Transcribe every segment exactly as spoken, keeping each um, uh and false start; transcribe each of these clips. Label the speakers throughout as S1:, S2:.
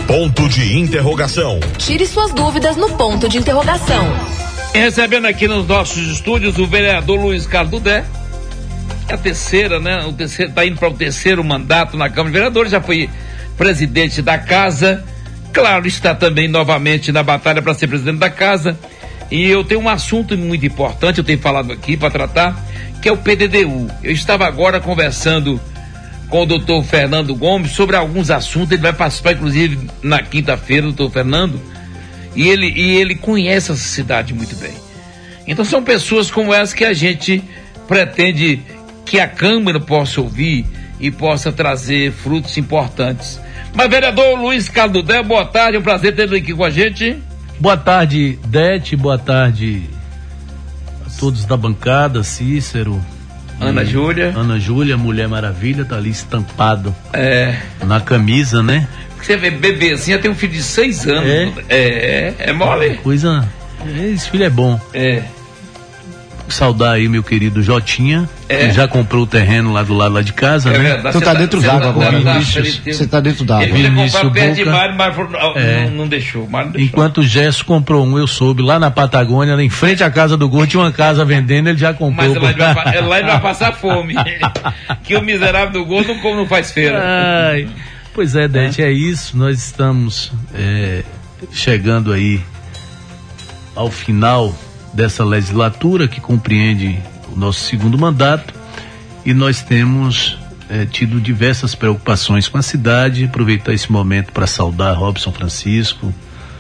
S1: Ponto de interrogação.
S2: Tire suas dúvidas no ponto de interrogação.
S3: Recebendo aqui nos nossos estúdios o vereador Luiz Carlos Dudé, a terceira, né? O terceiro, tá indo para o terceiro mandato na Câmara de Vereadores, já foi presidente da casa, claro, está também novamente na batalha para ser presidente da casa. E eu tenho um assunto muito importante, eu tenho falado aqui para tratar, que é o P D D U. Eu estava agora conversando com o doutor Fernando Gomes sobre alguns assuntos, ele vai participar inclusive na quinta-feira, o doutor Fernando, e ele, e ele conhece essa cidade muito bem. Então são pessoas como essa que a gente pretende que a Câmara possa ouvir e possa trazer frutos importantes. Mas vereador Luiz Carlos Dudé, boa tarde, é um prazer ter ele aqui com a gente.
S4: Boa tarde, Dete, boa tarde a todos da bancada, Cícero,
S3: Ana Júlia.
S4: Ana Júlia, Mulher Maravilha, tá ali estampado
S3: é.
S4: na camisa, né?
S3: Você vê, bebezinha tem um filho de seis anos.
S4: É,
S3: é, é mole.
S4: Coisa, esse filho é bom.
S3: É.
S4: Saudar aí meu querido Jotinha,
S3: é.
S4: que já comprou o terreno lá do lado lá de casa,
S3: é
S4: né?
S3: Verdade.
S5: Então tá, tá dentro d'água agora.
S4: Você
S5: tá dentro d'água.
S3: Ele queria comprar perto de Mário, mas
S4: é.
S3: não, não deixou. Mário deixou.
S4: Enquanto o Gesso comprou um, eu soube, lá na Patagônia, em frente à casa do Gordo, tinha uma casa vendendo, ele já comprou.
S3: Mas lá ele vai, lá ele vai passar fome. Que o miserável do Gordo não, não faz feira.
S4: Ai, pois é, Dete, é. é isso. Nós estamos é, chegando aí ao final dessa legislatura que compreende o nosso segundo mandato, e nós temos é, tido diversas preocupações com a cidade. Aproveitar esse momento para saudar Robson Francisco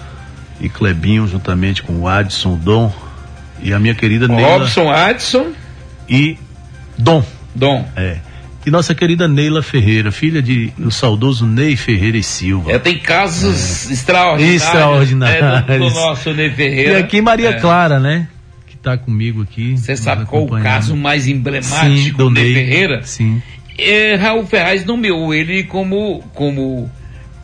S4: e Clebinho, juntamente com o Adson, o Dom e a minha querida Neila.
S3: Robson, Adson
S4: e Dom.
S3: Dom.
S4: É. E nossa querida Neila Ferreira, filha de do saudoso Ney Ferreira e Silva.
S3: É, tem casos é. extraordinários.
S4: Extraordinários.
S3: É, do, do nosso Ney Ferreira.
S4: E aqui Maria é. Clara, né? Que tá comigo aqui.
S3: Você sabe qual o caso mais emblemático
S4: Sim, do
S3: do Ney
S4: Ney
S3: Ferreira?
S4: Sim.
S3: É, Raul Ferraz nomeou ele como, como,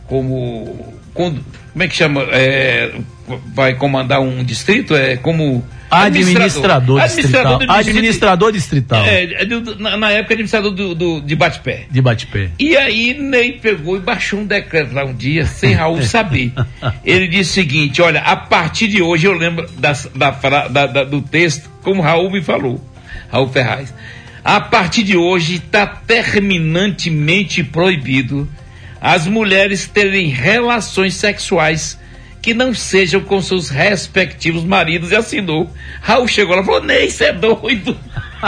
S3: como, como, como é que chama? É, vai comandar um distrito? É como...
S4: Administrador, administrador distrital.
S3: Administrador,
S4: administrador distrital.
S3: É, na, na época, administrador do, do, de Bate-Pé.
S4: De Bate-Pé.
S3: E aí, Ney pegou e baixou um decreto lá um dia, sem Raul saber. Ele disse o seguinte: olha, a partir de hoje, eu lembro da, da, da, da, do texto, como Raul me falou, Raul Ferraz. A partir de hoje, está terminantemente proibido as mulheres terem relações sexuais que não sejam com seus respectivos maridos, e assinou. Raul chegou lá e falou: Ney, você é doido.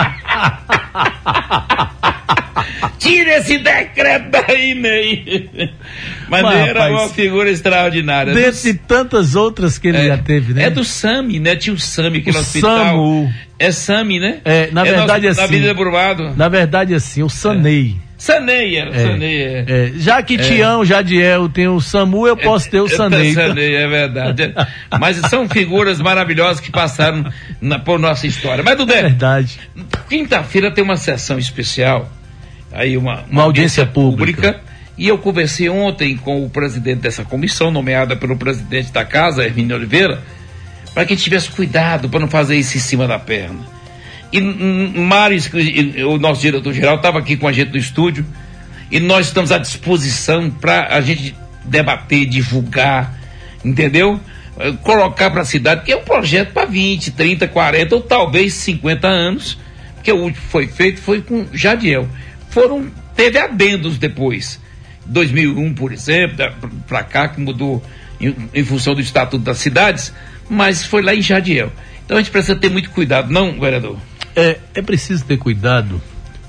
S3: Tira esse decreto daí, Ney. Mas, Mas Ney era rapaz, uma figura extraordinária.
S4: Dentre do... tantas outras que ele
S3: é,
S4: já teve, né?
S3: É do SAMI, né? Tinha o SAMI aqui no
S4: o
S3: hospital.
S4: SAMU.
S3: É SAMI, né?
S4: É, na
S3: é
S4: verdade
S3: nosso,
S4: assim.
S3: Na Avenida Brumado.
S4: Na verdade assim, o Sanei.
S3: É. Sanei, era, é, Sanei, é.
S4: é. Já que
S3: é.
S4: Tião, Jadiel tem o SAMU, eu posso é, ter o Sanei.
S3: É, Sanei, é verdade. Mas são figuras maravilhosas que passaram na, por nossa história. Mas, Dudé,
S4: é verdade.
S3: Quinta-feira tem uma sessão especial, aí uma, uma,
S4: uma audiência, audiência pública.
S3: pública, e eu conversei ontem com o presidente dessa comissão, nomeada pelo presidente da casa, Hermínio Oliveira, para que a gente tivesse cuidado para não fazer isso em cima da perna. E Mário, o nosso diretor-geral, estava aqui com a gente no estúdio, e nós estamos à disposição para a gente debater, divulgar, entendeu? Colocar para a cidade, que é um projeto para vinte, trinta, quarenta ou talvez cinquenta anos, porque o último foi feito foi com Jadiel. Foram, teve adendos depois, dois mil e um, por exemplo, para cá, que mudou em, em função do Estatuto das Cidades, mas foi lá em Jadiel. Então a gente precisa ter muito cuidado, não, vereador?
S4: É, é preciso ter cuidado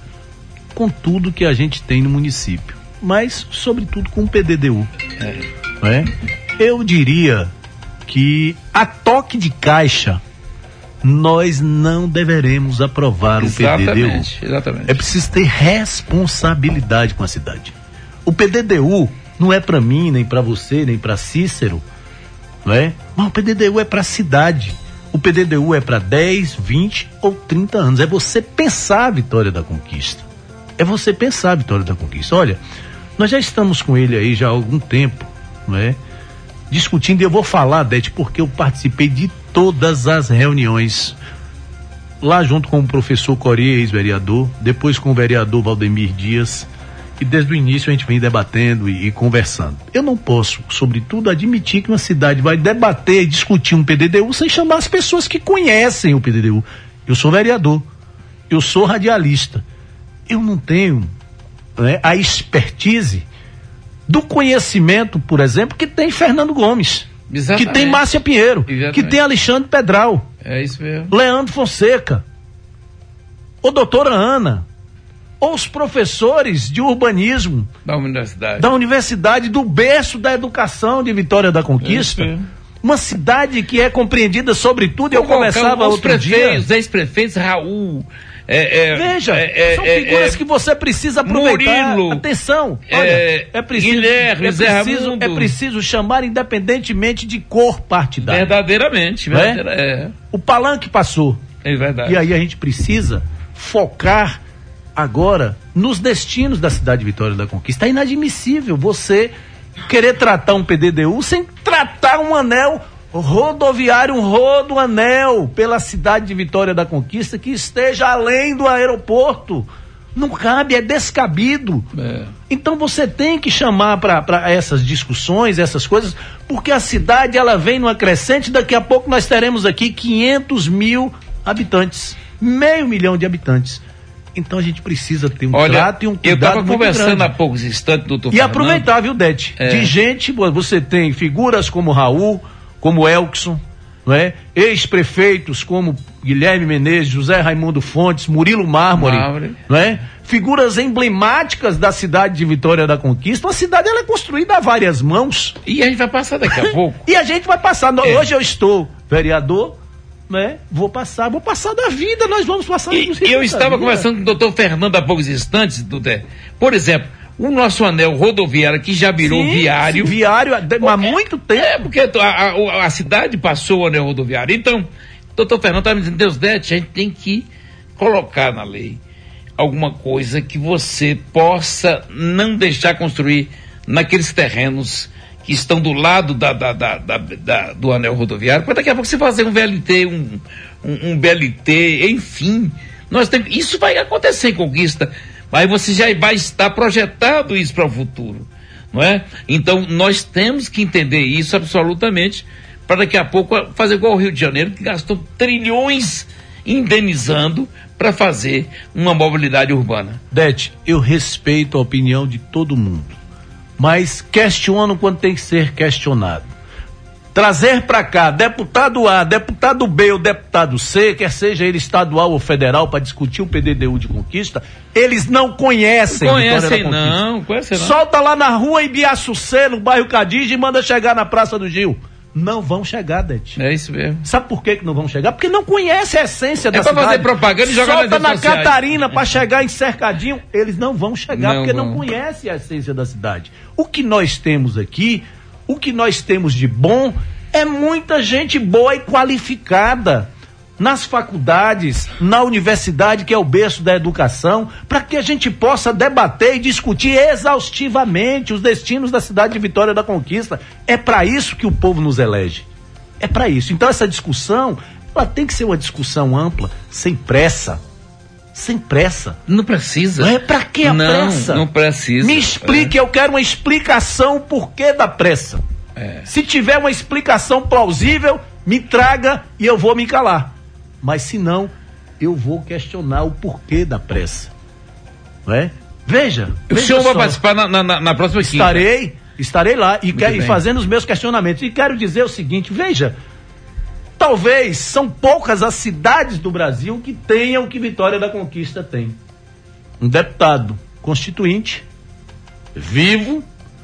S4: com tudo que a gente tem no município, mas sobretudo com o P D D U.
S3: É.
S4: Não é? Eu diria que a toque de caixa nós não deveremos aprovar
S3: exatamente,
S4: o P D D U.
S3: Exatamente.
S4: É preciso ter responsabilidade com a cidade. O P D D U não é para mim, nem para você, nem para Cícero, não é? Mas o P D D U é para a cidade. O P D D U é para dez, vinte ou trinta anos. É você pensar a vitória da conquista. É você pensar a vitória da conquista. Olha, nós já estamos com ele aí já há algum tempo, não é? Discutindo, e eu vou falar, Dete, porque eu participei de todas as reuniões. Lá junto com o professor Coria, ex-vereador, depois com o vereador Valdemir Dias, e desde o início a gente vem debatendo e, e conversando. Eu não posso, sobretudo, admitir que uma cidade vai debater e discutir um P D D U sem chamar as pessoas que conhecem o P D D U. Eu sou vereador, eu sou radialista, eu não tenho, né, a expertise do conhecimento, por exemplo, que tem Fernando Gomes, Exatamente. que tem Márcia Pinheiro, Exatamente. que tem Alexandre Pedral,
S3: é isso mesmo.
S4: Leandro Fonseca, ou doutora Ana, ou os professores de urbanismo
S3: da universidade,
S4: da universidade do berço da educação de Vitória da Conquista, é uma cidade que é compreendida sobretudo, eu conversava outro dia.
S3: Os ex-prefeitos, Raul, é, é,
S4: veja,
S3: é,
S4: são
S3: é,
S4: figuras
S3: é,
S4: que você precisa aproveitar.
S3: Murilo,
S4: atenção, olha,
S3: é,
S4: é preciso,
S3: Guilherme,
S4: é preciso, é preciso chamar independentemente de cor partidária.
S3: Verdadeiramente, verdadeira, é? É.
S4: O palanque passou.
S3: É verdade.
S4: E aí a gente precisa focar agora nos destinos da cidade de Vitória da Conquista. É inadmissível você querer tratar um P D D U sem tratar um anel rodoviário, um rodoanel pela cidade de Vitória da Conquista que esteja além do aeroporto. Não cabe, é descabido. É. Então você tem que chamar para essas discussões, essas coisas, porque a cidade ela vem numa crescente. Daqui a pouco nós teremos aqui quinhentos mil habitantes, meio milhão de habitantes. Então a gente precisa ter um
S3: Olha,
S4: trato e um cuidado.
S3: Eu estava conversando
S4: grande.
S3: há poucos instantes, doutor
S4: E
S3: Fernando.
S4: aproveitar, viu, Dete? É. De gente, você tem figuras como Raul, como Elkson, não é? Ex-prefeitos como Guilherme Menezes, José Raimundo Fontes, Murilo Mármore, Mármore. Não é? Figuras emblemáticas da cidade de Vitória da Conquista. A cidade ela é construída a várias mãos.
S3: E a gente vai passar daqui a pouco.
S4: E a gente vai passar. É. Hoje eu estou vereador, né? Vou passar, vou passar da vida, nós vamos passar.
S3: E eu estava conversando com o doutor Fernando há poucos instantes, Dudé. Por exemplo, o nosso anel rodoviário que já virou sim, viário.
S4: Sim, viário há é, muito tempo.
S3: É, porque a, a, a cidade passou o anel rodoviário. Então, doutor Fernando está me dizendo, Deus Dete, a gente tem que colocar na lei alguma coisa que você possa não deixar construir naqueles terrenos que estão do lado da, da, da, da, da, do anel rodoviário, para daqui a pouco você fazer um V L T, um, um, um B L T, enfim. Nós tem, isso vai acontecer em Conquista, mas você já vai estar projetado isso para o futuro, não é? Então, nós temos que entender isso absolutamente, para daqui a pouco fazer igual o Rio de Janeiro, que gastou trilhões indenizando para fazer uma mobilidade urbana.
S4: Dete, eu respeito a opinião de todo mundo, mas questiono quando tem que ser questionado. Trazer para cá deputado A, deputado B ou deputado C, quer seja ele estadual ou federal, para discutir o P D D U de Conquista, eles não conhecem.
S3: Não conhecem não, conhecem não.
S4: Solta lá na rua Ibiaçucê, no bairro Cadija, e manda chegar na Praça do Gil. Não vão chegar, Dete.
S3: É isso mesmo.
S4: Sabe por que que não vão chegar? Porque não conhece a essência é da cidade.
S3: É pra fazer propaganda e jogar
S4: Solta
S3: nas
S4: na
S3: redes sociais.
S4: Catarina para chegar em Cercadinho, eles não vão chegar,
S3: não
S4: porque
S3: vão.
S4: não conhecem a essência da cidade. O que nós temos aqui, o que nós temos de bom, é muita gente boa e qualificada nas faculdades, na universidade, que é o berço da educação, para que a gente possa debater e discutir exaustivamente os destinos da cidade de Vitória da Conquista. É para isso que o povo nos elege. É para isso. Então essa discussão, ela tem que ser uma discussão ampla, sem pressa. Sem pressa.
S3: Não precisa.
S4: É para que a
S3: não,
S4: pressa?
S3: Não precisa.
S4: Me explique, é. eu quero uma explicação o porquê da pressa. É. Se tiver uma explicação plausível, me traga e eu vou me calar. Mas se não, eu vou questionar o porquê da pressa. Não é? Veja.
S3: O
S4: veja
S3: senhor
S4: só.
S3: vai participar na, na, na próxima quinta.
S4: Estarei, estarei lá e, quer, e fazendo os meus questionamentos. E quero dizer o seguinte, veja, talvez são poucas as cidades do Brasil que tenham o que Vitória da Conquista tem. Um deputado constituinte, vivo,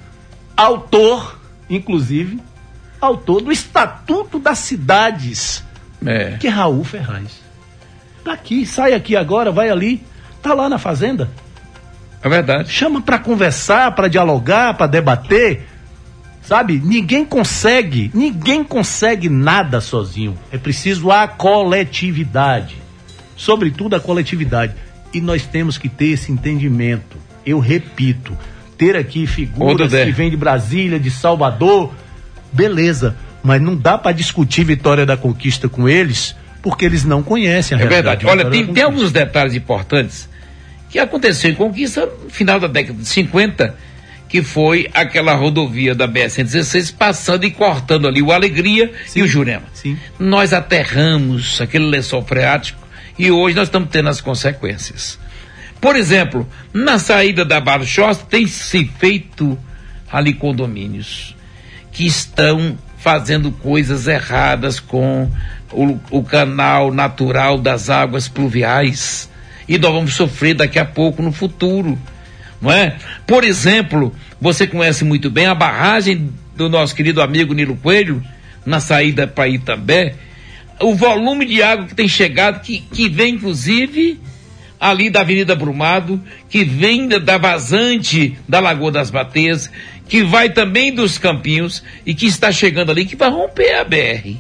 S4: autor, inclusive, autor do Estatuto das Cidades, é. que é Raul Ferraz. Tá aqui, sai aqui agora, vai ali, tá lá na fazenda.
S3: É verdade.
S4: Chama para conversar, para dialogar, para debater, sabe? Ninguém consegue, ninguém consegue nada sozinho. É preciso a coletividade, sobretudo a coletividade. E nós temos que ter esse entendimento. Eu repito, ter aqui figuras que vêm de Brasília, de Salvador, beleza, mas não dá para discutir Vitória da Conquista com eles, porque eles não conhecem a
S3: realidade. É verdade. Olha, tem,
S4: tem
S3: alguns detalhes importantes que aconteceu em Conquista no final da década de cinquenta, que foi aquela rodovia da B R cento e dezesseis passando e cortando ali o Alegria sim, e o Jurema. Sim. Nós aterramos aquele lençol freático e hoje nós estamos tendo as consequências. Por exemplo, na saída da Barra do Choça tem se feito ali condomínios que estão fazendo coisas erradas com o, o canal natural das águas pluviais, e nós vamos sofrer daqui a pouco no futuro, não é? Por exemplo, você conhece muito bem a barragem do nosso querido amigo Nilo Coelho, na saída para Itambé, o volume de água que tem chegado, que, que vem inclusive ali da Avenida Brumado, que vem da, da vazante da Lagoa das Bateias, que vai também dos Campinhos e que está chegando ali, que vai romper a B R.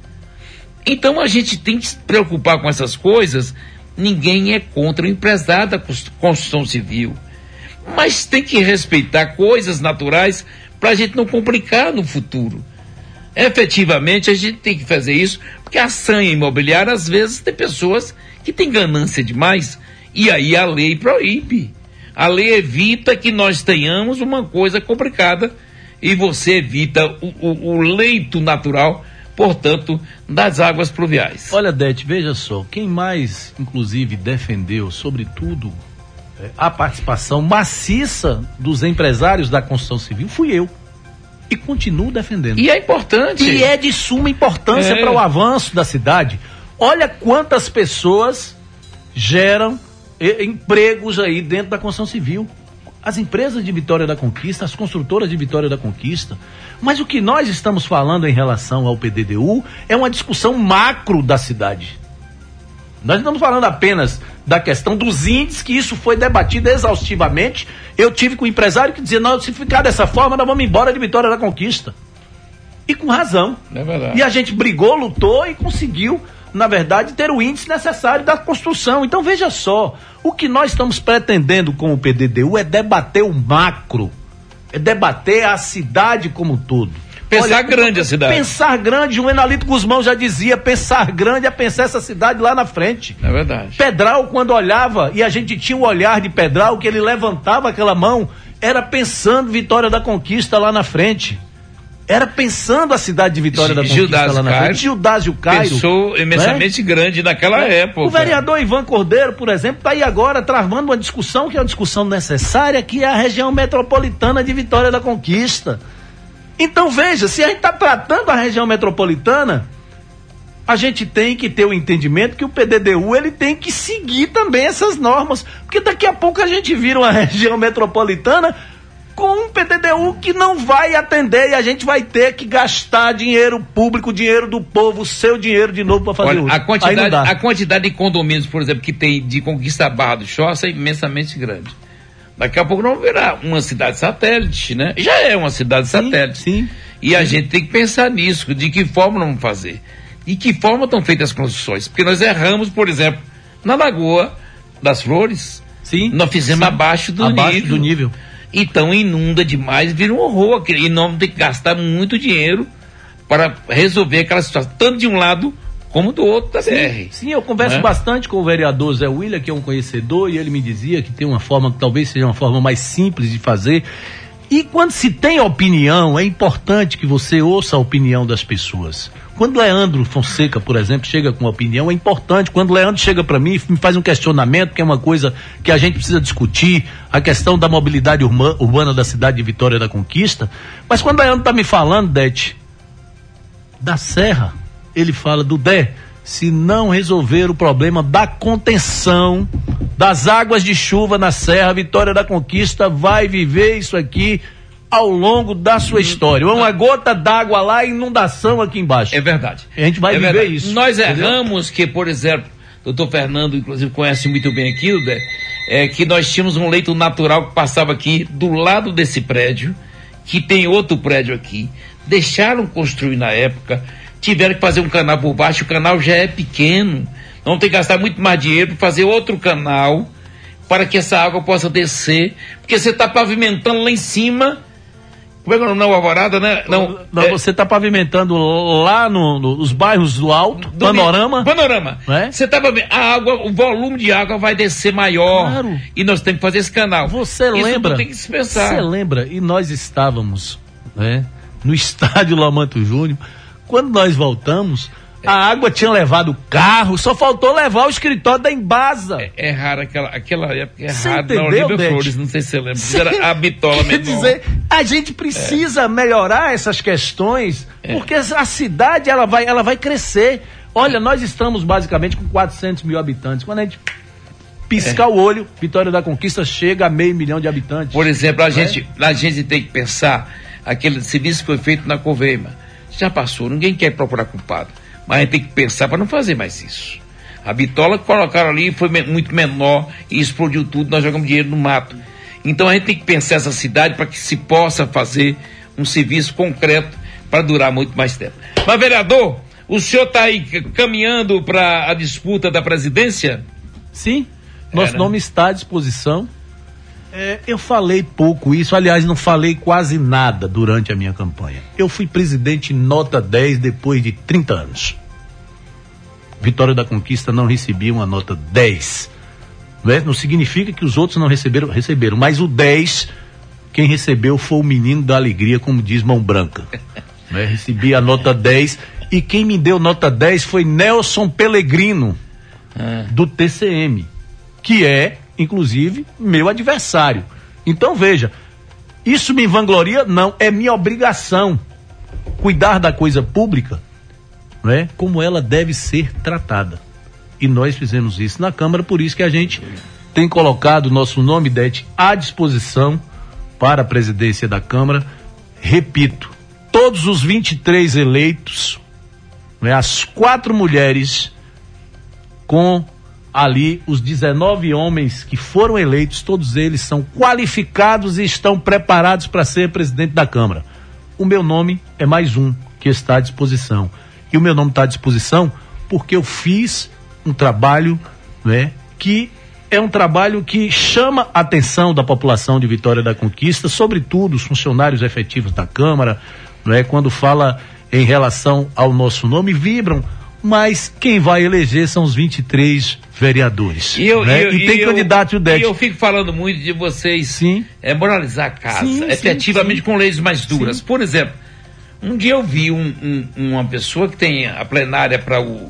S3: Então a gente tem que se preocupar com essas coisas. Ninguém é contra o empresário da construção civil, mas tem que respeitar coisas naturais para a gente não complicar no futuro. Efetivamente a gente tem que fazer isso, porque a sanha imobiliária às vezes tem pessoas que têm ganância demais, e aí a lei proíbe. A lei evita que nós tenhamos uma coisa complicada e você evita o, o, o leito natural, portanto, das águas pluviais.
S4: Olha, Dete, veja só, quem mais, inclusive, defendeu, sobretudo, a participação maciça dos empresários da construção civil fui eu. E continuo defendendo.
S3: E é importante.
S4: E é de suma importância é. para o avanço da cidade. Olha quantas pessoas geram e, empregos aí dentro da construção civil. As empresas de Vitória da Conquista, as construtoras de Vitória da Conquista. Mas o que nós estamos falando em relação ao P D D U é uma discussão macro da cidade. Nós estamos falando apenas da questão dos índices, que isso foi debatido exaustivamente. Eu tive com o empresário que dizia, não, se ficar dessa forma, nós vamos embora de Vitória da Conquista. E com razão.
S3: É verdade.
S4: E a gente brigou, lutou e conseguiu, na verdade, ter o índice necessário da construção. Então veja só, o que nós estamos pretendendo com o P D D U é debater o macro, é debater a cidade como um todo.
S3: Pensar Olha, grande a cidade.
S4: Pensar grande, o Enalito Guzmão já dizia, pensar grande é pensar essa cidade lá na frente.
S3: É verdade.
S4: Pedral, quando olhava, e a gente tinha o olhar de Pedral, que ele levantava aquela mão, era pensando Vitória da Conquista lá na frente. Era pensando a cidade de Vitória da Conquista
S3: Gildásio
S4: lá na
S3: Cairo,
S4: frente. Gildásio Cairo.
S3: Pensou imensamente né? grande naquela é. época.
S4: O vereador Ivan Cordeiro, por exemplo, está aí agora travando uma discussão que é uma discussão necessária, que é a região metropolitana de Vitória da Conquista. Então veja, se a gente está tratando a região metropolitana, a gente tem que ter o entendimento que o P D D U ele tem que seguir também essas normas, porque daqui a pouco a gente vira uma região metropolitana com um P D D U que não vai atender e a gente vai ter que gastar dinheiro público, dinheiro do povo, seu dinheiro de novo para fazer
S3: Olha, a quantidade, a quantidade de condomínios, por exemplo, que tem de Conquista Barra do Choça é imensamente grande. Daqui a pouco não virar uma cidade satélite, né? Já é uma cidade sim, satélite.
S4: Sim.
S3: E a sim. gente tem que pensar nisso, de que forma vamos fazer. E que forma estão feitas as construções. Porque nós erramos, por exemplo, na Lagoa das Flores.
S4: Sim.
S3: Nós fizemos sim. abaixo do
S4: abaixo
S3: nível.
S4: do nível.
S3: Então inunda demais, vira um horror. E nós vamos ter que gastar muito dinheiro para resolver aquela situação, tanto de um lado como do outro da
S4: sim,
S3: B R.
S4: Sim, eu converso é? bastante com o vereador Zé William, que é um conhecedor, e ele me dizia que tem uma forma, que talvez seja uma forma mais simples de fazer. E quando se tem opinião, é importante que você ouça a opinião das pessoas. Quando Leandro Fonseca, por exemplo, chega com uma opinião, é importante. Quando Leandro chega para mim e me faz um questionamento, que é uma coisa que a gente precisa discutir, a questão da mobilidade urbana, urbana da cidade de Vitória da Conquista. Mas quando Leandro está me falando, Dete, da Serra, ele fala do Dé, se não resolver o problema da contenção das águas de chuva na Serra, Vitória da Conquista vai viver isso aqui ao longo da sua história. Uma gota d'água lá, inundação aqui embaixo.
S3: É verdade.
S4: A gente vai
S3: é
S4: viver
S3: verdade.
S4: isso.
S3: Nós erramos que, por exemplo, o doutor Fernando, inclusive, conhece muito bem aquilo, Dé, é que nós tínhamos um leito natural que passava aqui do lado desse prédio, que tem outro prédio aqui. Deixaram construir na época, tiveram que fazer um canal por baixo, o canal já é pequeno, vão ter que gastar muito mais dinheiro para fazer outro canal, para que essa água possa descer, porque você está pavimentando lá em cima, Como é que é o nome? Não, Alvorada, né? Não,
S4: não é, você está pavimentando lá no, no, nos bairros do Alto, do Panorama.
S3: Panorama. Você é? Tava vendo, a água, o volume de água vai descer maior. Claro. E nós temos que fazer esse canal.
S4: Você
S3: Isso
S4: lembra?
S3: Tem que se pensar.
S4: Você lembra? E nós estávamos, né, no estádio Lamanto Júnior. Quando nós voltamos, a água tinha levado o carro, só faltou levar o escritório da Embasa.
S3: É, é raro aquela, aquela época, é
S4: você
S3: raro.
S4: Entendeu,
S3: não, Flores, não sei se você lembra. Cê, era a bitola
S4: Quer dizer, a gente precisa é. melhorar essas questões, é. porque a cidade ela vai, ela vai crescer. Olha, nós estamos basicamente com quatrocentos mil habitantes. Quando a gente piscar é. o olho, Vitória da Conquista chega a meio milhão de habitantes.
S3: Por exemplo, a, é? gente, a gente tem que pensar, aquele serviço que foi feito na Coveima, já passou, ninguém quer procurar culpado. Mas a gente tem que pensar para não fazer mais isso. A bitola que colocaram ali foi me- muito menor e explodiu tudo, nós jogamos dinheiro no mato. Então a gente tem que pensar essa cidade para que se possa fazer um serviço concreto para durar muito mais tempo. Mas, vereador, o senhor está aí caminhando para a disputa da presidência?
S4: Sim, nosso é, né? nome está à disposição. É, eu falei pouco isso, aliás, não falei quase nada durante a minha campanha. Eu fui presidente nota dez depois de trinta anos. Vitória da Conquista não recebia uma nota dez. Não, é? Não significa que os outros não receberam, receberam, mas o dez, quem recebeu foi o menino da alegria, como diz Mão Branca. Não é? Recebi a nota dez e quem me deu nota dez foi Nelson Pellegrino, ah. do T C M, que é, inclusive, meu adversário. Então veja, isso me vangloria? Não, é minha obrigação cuidar da coisa pública, não é? Como ela deve ser tratada. E nós fizemos isso na Câmara, por isso que a gente tem colocado o nosso nome, Dete, à disposição para a presidência da Câmara. Repito, todos os vinte e três eleitos, não é? As quatro mulheres com ali os dezenove homens que foram eleitos, todos eles são qualificados e estão preparados para ser presidente da Câmara. O meu nome é mais um que está à disposição. E o meu nome está à disposição porque eu fiz um trabalho, né, que é um trabalho que chama a atenção da população de Vitória da Conquista, sobretudo os funcionários efetivos da Câmara, né, quando fala em relação ao nosso nome, vibram. Mas quem vai eleger são os vinte e três vereadores.
S3: E, eu,
S4: né?
S3: eu,
S4: e tem
S3: eu,
S4: candidato e o Dete.
S3: E eu fico falando muito de vocês
S4: sim.
S3: É, moralizar a casa,
S4: sim,
S3: efetivamente,
S4: sim,
S3: com leis mais duras.
S4: Sim.
S3: Por exemplo, um dia eu vi um, um, uma pessoa que tem a plenária para o,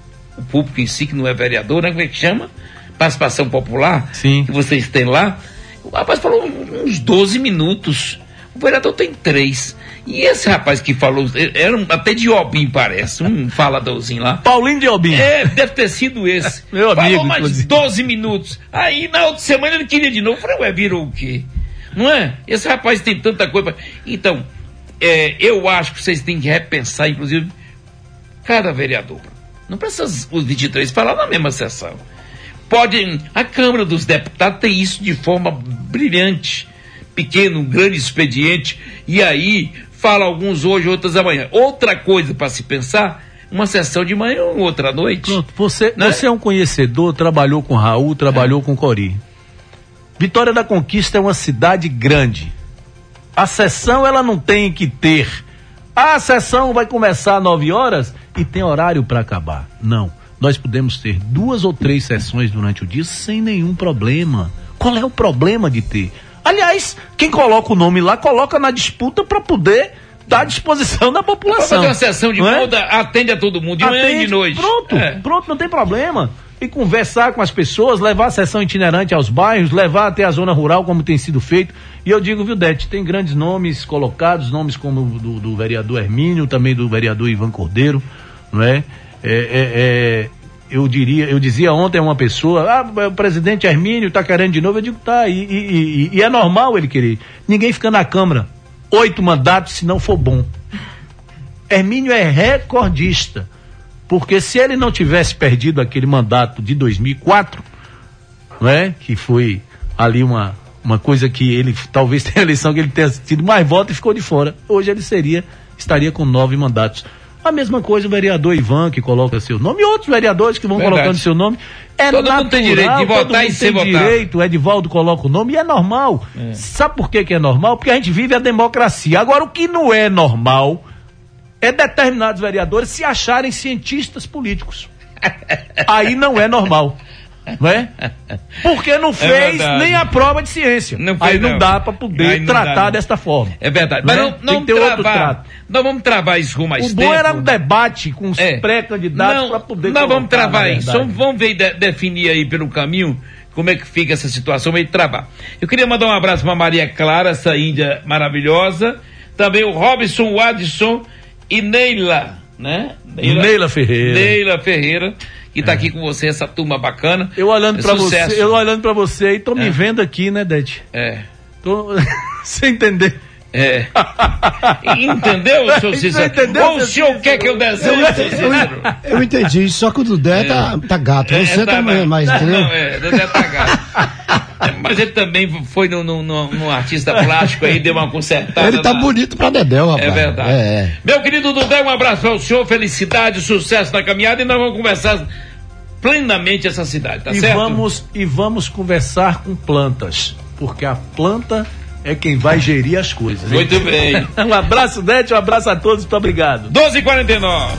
S3: o público em si, que não é vereador, né? Como é que chama? Participação popular,
S4: sim.
S3: que vocês têm lá. O rapaz falou uns doze minutos. O vereador tem três. E esse rapaz que falou, era um, até de Obim parece, um faladorzinho lá.
S4: Paulinho de Obim.
S3: É, deve ter sido esse.
S4: Meu
S3: falou
S4: amigo.
S3: mais inclusive. doze minutos. Aí na outra semana ele queria de novo. Eu falei, ué, virou o quê? Não é? Esse rapaz tem tanta coisa. Pra... Então, é, eu acho que vocês têm que repensar, inclusive, cada vereador. Não precisa os vinte e três falar na mesma sessão. Pode. A Câmara dos Deputados tem isso de forma brilhante. Pequeno, grande expediente, e aí fala alguns hoje, outros amanhã. Outra coisa para se pensar, uma sessão de manhã ou outra à noite.
S4: Pronto, você, né? Você é um conhecedor, trabalhou com Raul, trabalhou é. com Cori. Vitória da Conquista é uma cidade grande. A sessão ela não tem que ter. A sessão vai começar às nove horas e tem horário para acabar. Não. Nós podemos ter duas ou três sessões durante o dia sem nenhum problema. Qual é o problema de ter? Aliás, quem coloca o nome lá, coloca na disputa para poder dar à disposição da população.
S3: Fazer uma sessão de muda, é? Atende a todo mundo, de atende, manhã e de noite.
S4: Pronto, é. pronto, não tem problema. E conversar com as pessoas, levar a sessão itinerante aos bairros, levar até a zona rural, como tem sido feito. E eu digo, viu, Dete, tem grandes nomes colocados, nomes como do, do vereador Hermínio, também do vereador Ivan Cordeiro, não é? É, é, é eu diria, eu dizia ontem a uma pessoa, ah, o presidente Hermínio tá querendo de novo, eu digo, tá, e, e, e, e é normal ele querer. Ninguém fica na Câmara oito mandatos se não for bom. Hermínio é recordista, porque se ele não tivesse perdido aquele mandato de dois mil e quatro, não é? Que foi ali uma, uma coisa que ele, talvez tenha a eleição que ele tenha tido mais votos e ficou de fora. Hoje ele seria, estaria com nove mandatos. A mesma coisa o vereador Ivan, que coloca seu nome, e outros vereadores que vão
S3: Verdade.
S4: colocando seu nome. É
S3: todo
S4: natural,
S3: mundo tem direito de votar e ser votado.
S4: Direito, o Edivaldo coloca o nome e é normal. É. Sabe por que, que é normal? Porque a gente vive a democracia. Agora, o que não é normal é determinados vereadores se acharem cientistas políticos. Aí não é normal. Não é? Porque não fez é nem a prova de ciência. Não fez, aí não, não dá para poder tratar dá, dessa forma.
S3: É verdade. Mas não, não, não ter travar, outro trato. Não vamos travar isso com mais
S4: o
S3: tempo.
S4: O bom era um debate com os é. pré-candidatos para poder.
S3: Não vamos travar isso. Vamos ver de, definir aí pelo caminho como é que fica essa situação meio de travar. Eu queria mandar um abraço para Maria Clara, essa índia maravilhosa. Também o Robson, o Adson e Neila, né?
S4: Neila, Neila Ferreira.
S3: Neila Ferreira. Que tá é. aqui com você, essa turma bacana.
S4: Eu olhando para você, eu olhando para você e tô é. me vendo aqui, né, Dete?
S3: É.
S4: Tô sem entender.
S3: É. Entendeu, seu Cícero?
S4: Entendeu,
S3: Ou o senhor Cícero? Quer que eu desenhe, seu Cícero?
S5: Eu entendi, só que o Dudé é. tá, tá gato. Você é, tá também, mas entendeu?
S3: Não, é, o Dudé tá gato. Mas ele também foi num, num, num artista plástico aí, deu uma consertada.
S5: Ele tá na... bonito pra Dedéu, rapaz.
S3: É verdade.
S5: É, é.
S3: Meu querido Dudé, um abraço para o senhor, felicidade, sucesso na caminhada e nós vamos conversar plenamente essa cidade, tá
S4: e
S3: certo?
S4: Vamos, e vamos conversar com plantas, porque a planta é quem vai gerir as coisas.
S3: Muito hein? bem.
S4: Um abraço, Dete, um abraço a todos, muito obrigado.
S3: doze e quarenta e nove.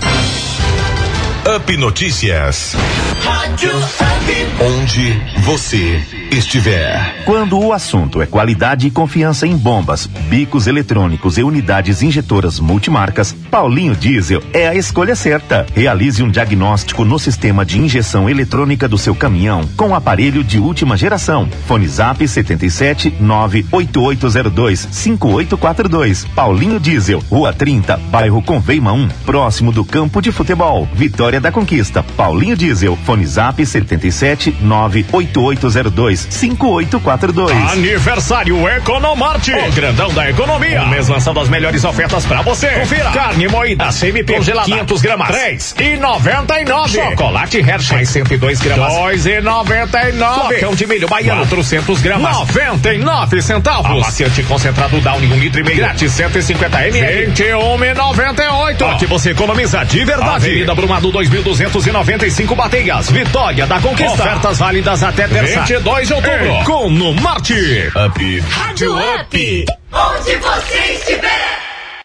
S1: Up Notícias.
S6: Rádio Up.
S1: Onde você estiver.
S7: Quando o assunto é qualidade e confiança em bombas, bicos eletrônicos e unidades injetoras multimarcas, Paulinho Diesel é a escolha certa. Realize um diagnóstico no sistema de injeção eletrônica do seu caminhão com aparelho de última geração. Fone Zap setenta e sete, nove oito oito zero dois, cinco oito quatro dois. Paulinho Diesel, Rua trinta, bairro Conveima um, próximo do campo de futebol. Vitória da Conquista. Paulinho Diesel, Fone Zap setenta e sete, nove oito oito zero dois, cinco oito quatro dois.
S1: Aniversário Economarte, o grandão da economia. Um mês lançando as melhores ofertas pra você. Confira. Carne moída C M P congelada quinhentos gramas, três e noventa e nove. Chocolate Hershey cento e dois gramas, dois e noventa e nove. Flocão de milho baiano quatrocentos gramas, noventa e nove centavos. Amaciante concentrado Downy um litro e meio, grátis cento e cinquenta mililitros, vinte e um e noventa e oito. Aqui você economiza de verdade. Avenida Brumado dois mil duzentos e noventa e cinco Bateias, Vitória da Conquista. Ofertas válidas até terça, vinte e dois de outubro. Com no Marte.
S6: Up. Rádio Up. Onde você estiver.